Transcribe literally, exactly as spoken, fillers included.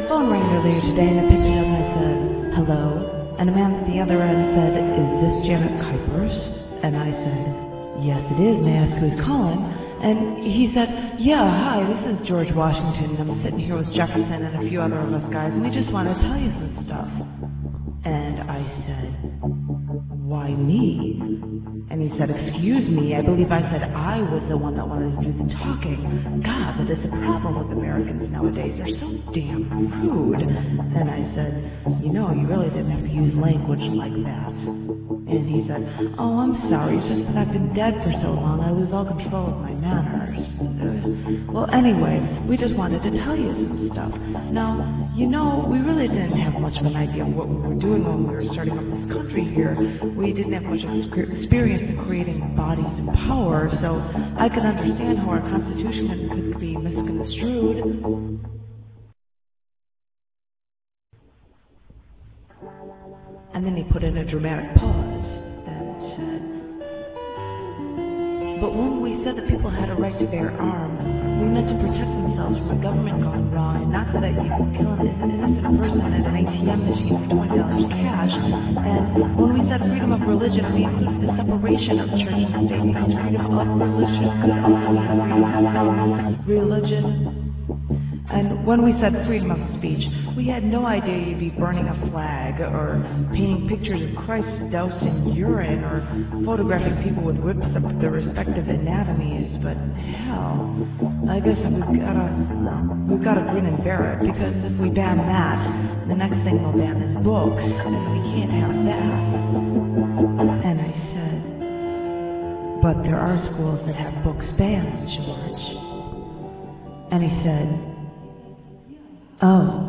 phone rang earlier today and I picked it up and I said, hello? And a man at the other end said, is this Janet Kuipers? And I said, yes it is, may I ask who's calling? And he said, yeah, hi, this is George Washington, and I'm sitting here with Jefferson and a few other of us guys, and we just want to tell you some stuff. And I said, why me? And he said, excuse me, I believe I said I was the one that wanted to do the talking. God, that is a problem with Americans nowadays. They're so damn rude. And I said, you know, you really didn't have to use language like that. And he said, oh, I'm sorry, it's just that I've been dead for so long, I lose all control of my manners. Uh, well, anyway, we just wanted to tell you some stuff. Now, you know, we really didn't have much of an idea of what we were doing when we were starting up this country here. We didn't have much experience in creating bodies of power, so I could understand how our Constitution could be misconstrued. And then he put in a dramatic pause and said, but when we said that people had a right to bear arms, we meant to protect themselves from a government gone wrong, and not so that you can kill an innocent person at an A T M machine for twenty dollars cash. And when we said freedom of religion, we included the separation of church and state, because freedom of religion could also mean freedom of religion. And when we said freedom of speech, we had no idea you'd be burning a flag, or painting pictures of Christ doused in urine, or photographing people with whips of their respective anatomies, but hell, I guess we've gotta, we've gotta grin and bear it, because if we ban that, the next thing we'll ban is books, and we can't have that. And I said, but there are schools that have books banned, George. And he said, oh.